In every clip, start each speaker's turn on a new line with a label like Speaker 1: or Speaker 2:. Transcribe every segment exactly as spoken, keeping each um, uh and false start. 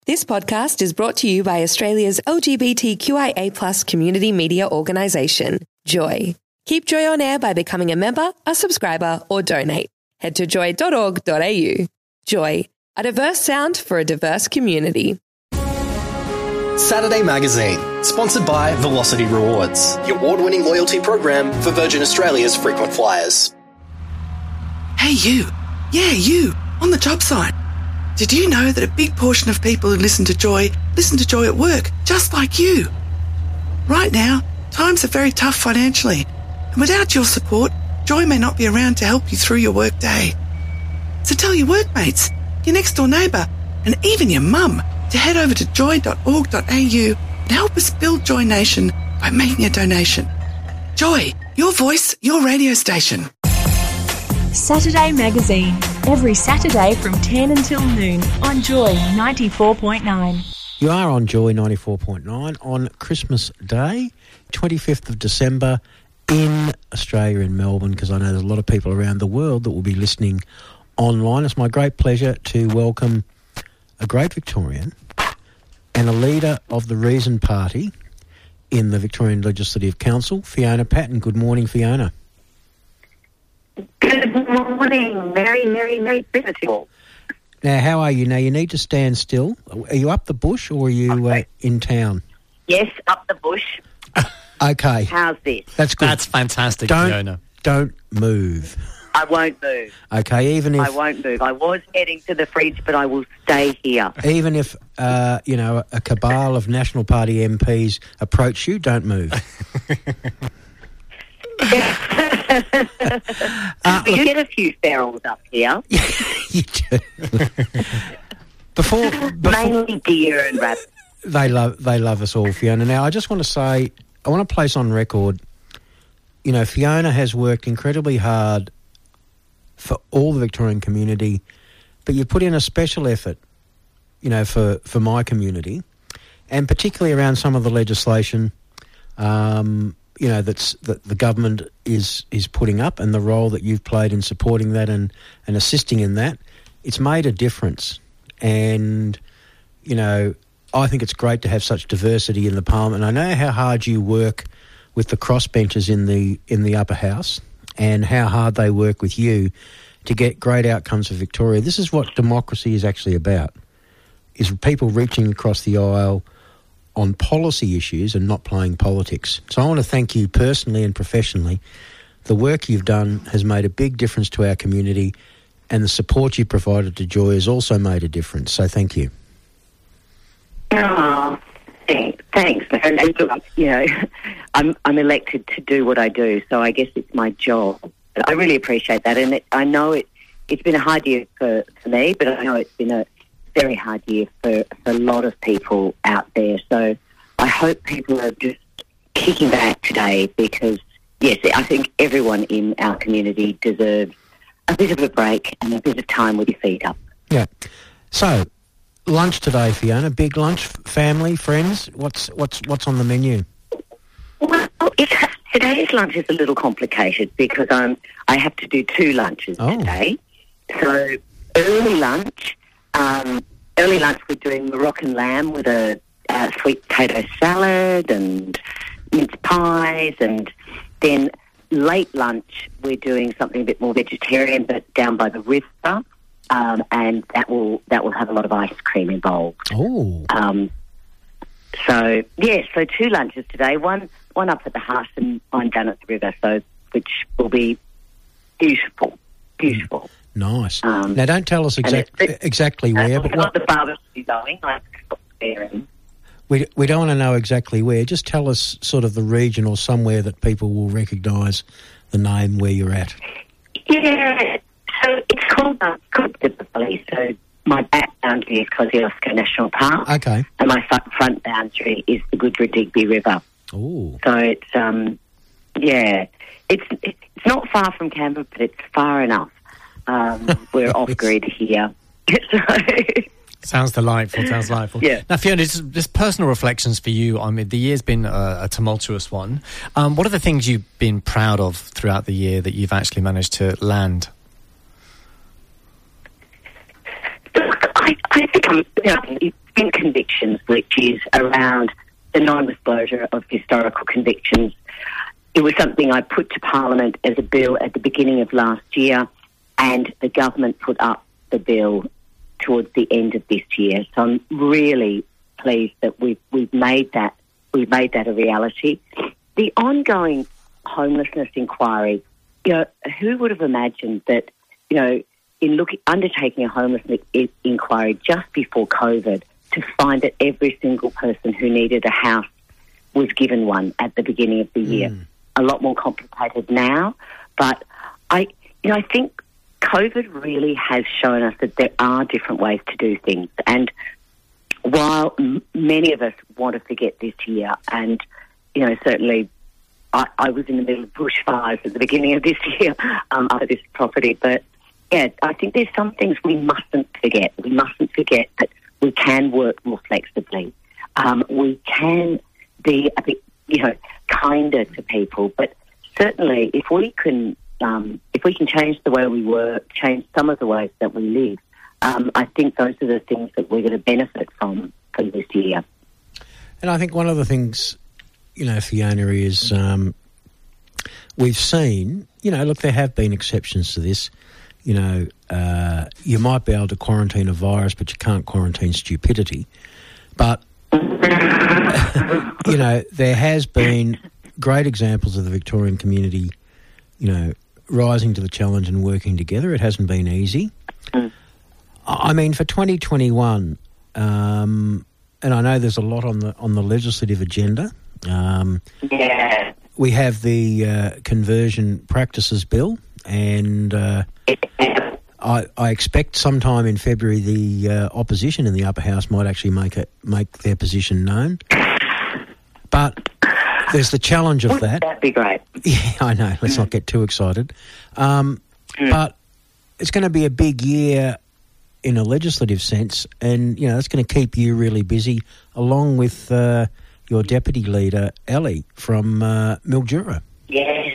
Speaker 1: This podcast is brought to you by Australia's L G B T Q I A plus community media organisation, Joy. Keep Joy on air by becoming a member, a subscriber or donate. Head to joy dot org dot a u. Joy, a diverse sound for a diverse community.
Speaker 2: Saturday Magazine, sponsored by Velocity Rewards, the award-winning loyalty program for Virgin Australia's frequent flyers.
Speaker 3: Hey you, yeah you, on the job site. Did you know that a big portion of people who listen to Joy, listen to Joy at work, just like you? Right now, times are very tough financially, and without your support, Joy may not be around to help you through your work day. So tell your workmates, your next door neighbour, and even your mum to head over to joy dot org dot a u and help us build Joy Nation by making a donation. Joy, your voice, your radio station.
Speaker 4: Saturday Magazine, every Saturday from ten until noon on Joy ninety-four point nine.
Speaker 5: You are on Joy ninety-four point nine on Christmas Day, twenty-fifth of December in Australia, in Melbourne, because I know there's a lot of people around the world that will be listening online. It's my great pleasure to welcome a great Victorian and a leader of the Reason Party in the Victorian Legislative Council, Fiona Patten. Good morning, Fiona.
Speaker 6: Good morning. Merry, merry, merry Christmas to you all.
Speaker 5: Now, how are you? Now, you need to stand still. Are you up the bush or are you
Speaker 6: okay.
Speaker 5: uh, in town?
Speaker 6: Yes, up the bush.
Speaker 5: Okay.
Speaker 6: How's this?
Speaker 5: That's good.
Speaker 7: That's fantastic,
Speaker 5: don't,
Speaker 7: Fiona.
Speaker 5: Don't move.
Speaker 6: I won't move.
Speaker 5: Okay, even if...
Speaker 6: I won't move. I was heading to the fridge, but I will stay here.
Speaker 5: Even if, uh, you know, a cabal of National Party M Ps approach you, don't move.
Speaker 6: uh, we get a few ferals up here.
Speaker 5: You do. before, before
Speaker 6: Mainly deer and rabbits.
Speaker 5: They love, they love us all, Fiona. Now, I just want to say, I want to place on record, you know, Fiona has worked incredibly hard for all the Victorian community, but you put in a special effort, you know, for, for my community, and particularly around some of the legislation, um, you know, that's that the government is is putting up, and the role that you've played in supporting that and, and assisting in that. It's made a difference, and, you know, I think it's great to have such diversity in the Parliament. I know how hard you work with the crossbenchers in the in the upper house, and how hard they work with you to get great outcomes for Victoria. This is what democracy is actually about, is people reaching across the aisle on policy issues and not playing politics. So I want to thank you personally and professionally. The work you've done has made a big difference to our community, and the support you provided to Joy has also made a difference. So thank you.
Speaker 6: Oh, thanks. Thanks. And, and look, you know, I'm I'm elected to do what I do, so I guess it's my job. But I really appreciate that, and it, I know it. It's been a hard year for, for me, but I know it's been a very hard year for, for a lot of people out there. So I hope people are just kicking back today, because yes, I think everyone in our community deserves a bit of a break and a bit of time with your feet up.
Speaker 5: Yeah. So, lunch today, Fiona. Big lunch, family, friends. What's what's what's on the menu?
Speaker 6: Well, it's, today's lunch is a little complicated because I'm I have to do two lunches
Speaker 5: oh.
Speaker 6: today. So early lunch, um, early lunch we're doing Moroccan lamb with a, a sweet potato salad and mince pies, and then late lunch we're doing something a bit more vegetarian, but down by the river. Um, and that will that will have a lot of ice cream involved.
Speaker 5: Oh.
Speaker 6: Um, so yeah, so two lunches today. One one up at the house and one down at the river. So which will be beautiful, beautiful.
Speaker 5: Nice.
Speaker 6: Um,
Speaker 5: now, don't tell us exact,
Speaker 6: it,
Speaker 5: exactly where,
Speaker 6: uh,
Speaker 5: but
Speaker 6: what
Speaker 5: what,
Speaker 6: the barbecue going. Like there.
Speaker 5: we we don't want to know exactly where. Just tell us sort of the region or somewhere that people will recognise the name where you're at.
Speaker 6: Yeah. So it's called uh, called the Valley. So my back boundary is Kosciuszko National Park.
Speaker 5: Okay.
Speaker 6: And my front boundary is the Goodra Digby River.
Speaker 5: Oh.
Speaker 6: So it's um, yeah, it's it's not far from Canberra, but it's far enough. Um, we're off grid here. so,
Speaker 7: Sounds delightful, sounds delightful.
Speaker 6: Yeah.
Speaker 7: Now, Fiona, just, just personal reflections for you. I mean, the year's been a, a tumultuous one. Um, what are the things you've been proud of throughout the year that you've actually managed to land?
Speaker 6: Look, I, I think I'm, you know, spent convictions, which is around the non-disclosure of historical convictions. It was something I put to Parliament as a bill at the beginning of last year, and the government put up the bill towards the end of this year. So I'm really pleased that we've we've made that we've made that a reality. The ongoing homelessness inquiry, you know, who would have imagined that, you know, in looking undertaking a homelessness I- inquiry just before COVID, to find that every single person who needed a house was given one at the beginning of the year.
Speaker 5: Mm.
Speaker 6: A lot more complicated now, but I, you know, I think COVID really has shown us that there are different ways to do things. And while m- many of us want to forget this year, and, you know, certainly I, I was in the middle of bushfires at the beginning of this year um, after this property, but yeah, I think there's some things we mustn't forget. We mustn't forget that we can work more flexibly. Um, we can be a bit, you know, kinder to people. But certainly, if we can, um, if we can change the way we work, change some of the ways that we live, um, I think those are the things that we're going to benefit from from this year.
Speaker 5: And I think one of the things, you know, Fiona, is um, we've seen, you know, look, there have been exceptions to this. You know, uh, you might be able to quarantine a virus, but you can't quarantine stupidity. But, you know, there has been great examples of the Victorian community, you know, rising to the challenge and working together. It hasn't been easy. Mm. I mean, for twenty twenty-one, um, and I know there's a lot on the on the legislative agenda. Um,
Speaker 6: yeah.
Speaker 5: We have the uh, conversion practices bill, and uh, I, I expect sometime in February the uh, opposition in the upper house might actually make it make their position known. But there's the challenge of that.
Speaker 6: That'd be great.
Speaker 5: Yeah, I know. Let's mm. not get too excited. Um, mm. But it's going to be a big year in a legislative sense, and you know it's going to keep you really busy, along with uh, your deputy leader, Ellie from uh, Mildura.
Speaker 6: Yes.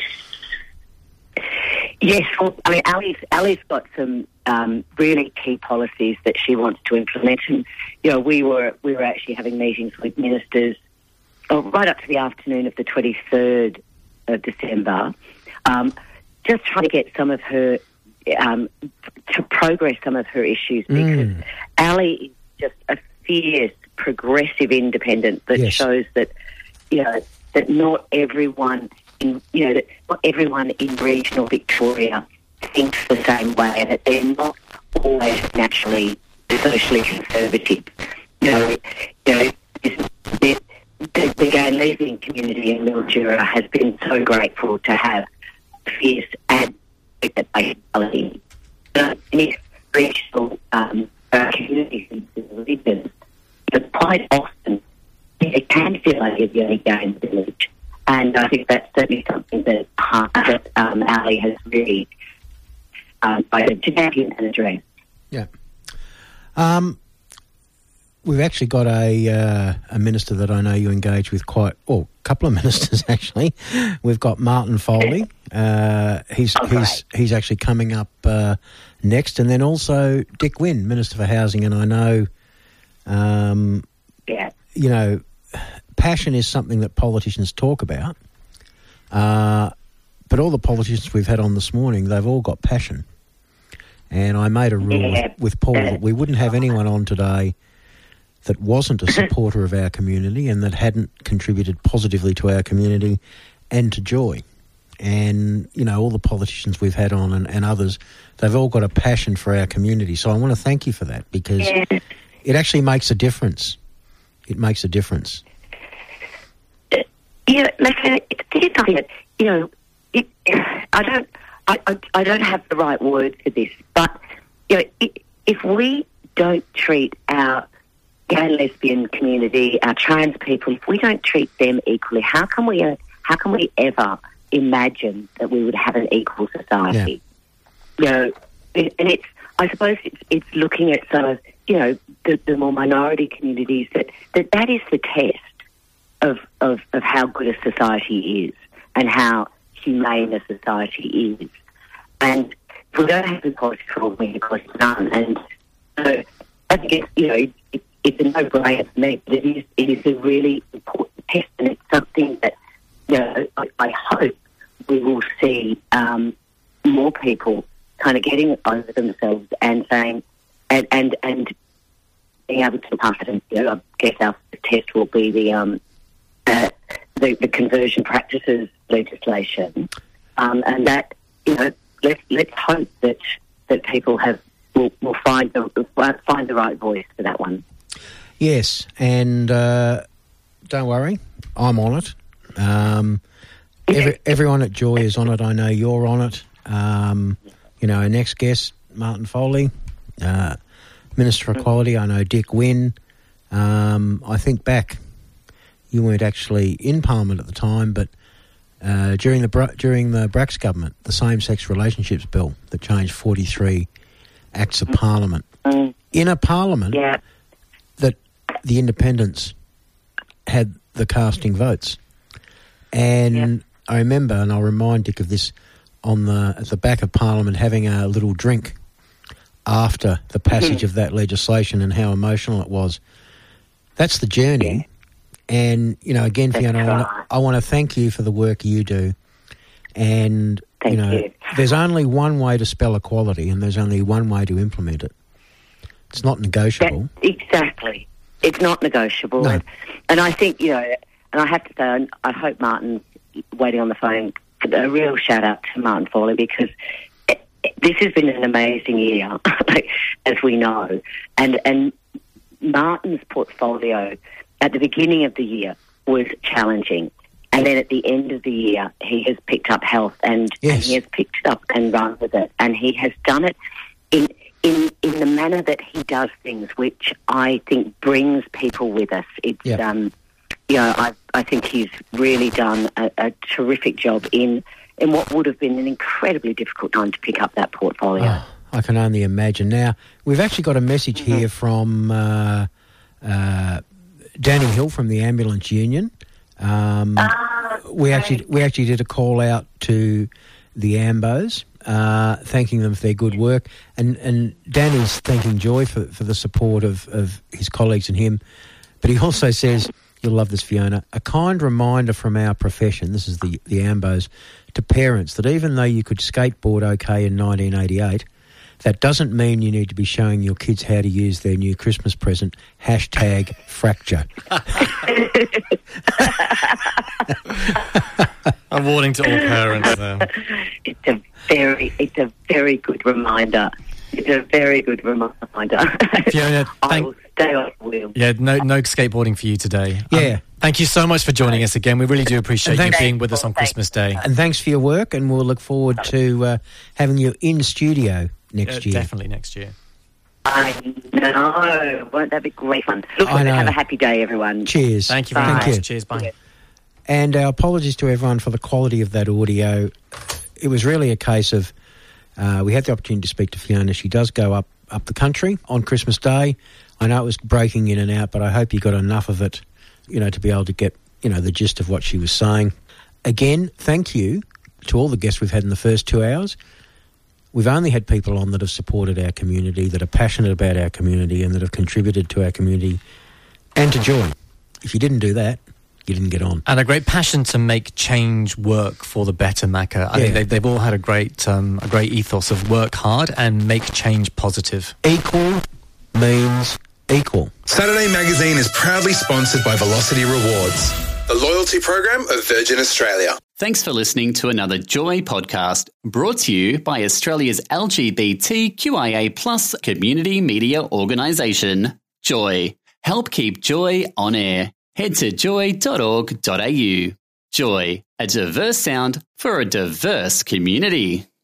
Speaker 6: Yes, well, I mean, Ali's, Ali's got some um, really key policies that she wants to implement, and you know, we were we were actually having meetings with ministers oh, right up to the afternoon of the twenty-third of December, um, just trying to get some of her um, to progress some of her issues, because mm. Ali is just a fierce, progressive independent that yes. shows that you know that not everyone. In, you know, that not everyone in regional Victoria thinks the same way, that they're not always naturally socially conservative. You know, you know the, the, the gay and lesbian community in Mildura has been so grateful to have fierce advocate equality. In its regional um, uh, communities and religions, but quite often it can feel like you're the only gay in the village. And I think that's certainly something that, uh, that um, Ali has really um, to champion and address.
Speaker 5: Yeah. Um, we've actually got a uh, a minister that I know you engage with quite, or a couple of ministers actually. We've got Martin Foley. Uh, he's oh, he's he's actually coming up uh, next, and then also Dick Wynne, Minister for Housing. And I know, um,
Speaker 6: yeah,
Speaker 5: you know. Passion is something that politicians talk about, uh, but all the politicians we've had on this morning, they've all got passion. And I made a rule yeah. with, with Paul that we wouldn't have anyone on today that wasn't a supporter of our community and that hadn't contributed positively to our community and to Joy. And, you know, all the politicians we've had on and, and others, they've all got a passion for our community. So I want to thank you for that, because yeah. it actually makes a difference. It makes a difference.
Speaker 6: Yeah, like, it's something that, you know, it, I don't, I, I, I don't have the right word for this, but you know, it, if we don't treat our gay and lesbian community, our trans people, if we don't treat them equally, how can we, uh, how can we ever imagine that we would have an equal society? Yeah. You know, it, and it's, I suppose it's, it's looking at some of, you know, the, the more minority communities that, that that is the test. Of, of, of how good a society is and how humane a society is. And if we don't have equality for all, we have equality for none. And so I think it's, you know, it, it's a no-brainer for me, but it is, it is a really important test, and it's something that, you know, I, I hope we will see um, more people kind of getting over themselves and saying, and and, and being able to pass it. And, you know, I guess our test will be the um, uh, the, the conversion practices legislation, um, and that, you know, let's let's hope that that people have will, will find the find the right voice for that one.
Speaker 5: Yes, and uh, don't worry, I'm on it. Um, every, everyone at Joy is on it. I know you're on it. Um, you know, our next guest, Martin Foley, uh, Minister for Equality. I know Dick Wynne. Um, I think back, you weren't actually in Parliament at the time, but uh, during the Bra- during the Bracks government, the same-sex relationships bill that changed forty-three acts of Parliament.
Speaker 6: Mm.
Speaker 5: In a Parliament
Speaker 6: Yeah.
Speaker 5: that the independents had the casting votes. And
Speaker 6: Yeah.
Speaker 5: I remember, and I'll remind Dick of this, on the at the back of Parliament having a little drink after the passage of that legislation and how emotional it was. That's the journey. And, you know, again,
Speaker 6: That's
Speaker 5: Fiona, I
Speaker 6: right.
Speaker 5: wanna, I want to thank you for the work you do. And,
Speaker 6: Thank
Speaker 5: you know,
Speaker 6: you.
Speaker 5: there's only one way to spell equality and there's only one way to implement it. It's not negotiable.
Speaker 6: That, exactly. It's not negotiable.
Speaker 5: No.
Speaker 6: And, and I think, you know, and I have to say, I hope Martin's waiting on the phone. A real shout out to Martin Foley, because it, it, this has been an amazing year, as we know. And, and Martin's portfolio at the beginning of the year was challenging. And then at the end of the year, he has picked up health and,
Speaker 5: Yes.
Speaker 6: and he has picked it up and run with it. And he has done it in in in the manner that he does things, which I think brings people with us. It's,
Speaker 5: Yeah.
Speaker 6: um, you know, I I think he's really done a, a terrific job in in what would have been an incredibly difficult time to pick up that portfolio.
Speaker 5: Oh, I can only imagine. Now, we've actually got a message
Speaker 6: Mm-hmm.
Speaker 5: here from uh, uh, Danny Hill from the Ambulance Union. Um,
Speaker 6: Ah,
Speaker 5: we actually we actually did a call out to the Ambos, uh, thanking them for their good work, and and Danny's thanking Joy for, for the support of, of his colleagues and him. But he also says, you'll love this, Fiona, a kind reminder from our profession, this is the, the Ambos, to parents that even though you could skateboard okay in nineteen eighty-eight, that doesn't mean you need to be showing your kids how to use their new Christmas present, hashtag fracture.
Speaker 7: A warning to all parents there.
Speaker 6: It's a very, it's a very good reminder. It's a very good reminder.
Speaker 7: Fiona,
Speaker 6: I
Speaker 7: thank-
Speaker 6: will stay on wheel.
Speaker 7: Yeah, no no skateboarding for you today.
Speaker 5: Yeah.
Speaker 7: Um, thank you so much for joining us again. We really do appreciate you
Speaker 5: Thanks.
Speaker 7: being with us on
Speaker 6: Thanks.
Speaker 7: Christmas Day.
Speaker 5: And thanks for your work, and we'll look forward to uh, having you in studio next
Speaker 7: Uh,
Speaker 5: year.
Speaker 7: Definitely next year.
Speaker 6: I know. Won't that be great fun? Look,
Speaker 5: I know.
Speaker 6: have a happy day, everyone.
Speaker 5: Cheers.
Speaker 7: Thank you very
Speaker 6: Bye.
Speaker 7: much.
Speaker 5: Thank you.
Speaker 7: Cheers. Bye.
Speaker 5: And our apologies to everyone for the quality of that audio. It was really a case of uh, we had the opportunity to speak to Fiona. She does go up, up the country on Christmas Day. I know it was breaking in and out, but I hope you got enough of it, you know, to be able to get, you know, the gist of what she was saying. Again, thank you to all the guests we've had in the first two hours. We've only had people on that have supported our community, that are passionate about our community and that have contributed to our community and to Joy. If you didn't do that, you didn't get on.
Speaker 7: And a great passion to make change work for the better, Macca. I
Speaker 5: Yeah.
Speaker 7: think they've, they've all had a great, um, a great ethos of work hard and make change positive.
Speaker 5: Equal means equal.
Speaker 8: Saturday Magazine is proudly sponsored by Velocity Rewards, the loyalty program of Virgin Australia.
Speaker 9: Thanks for listening to another Joy podcast brought to you by Australia's L G B T Q I A plus community media organisation, Joy. Help keep Joy on air. Head to joy dot org dot a u. Joy, a diverse sound for a diverse community.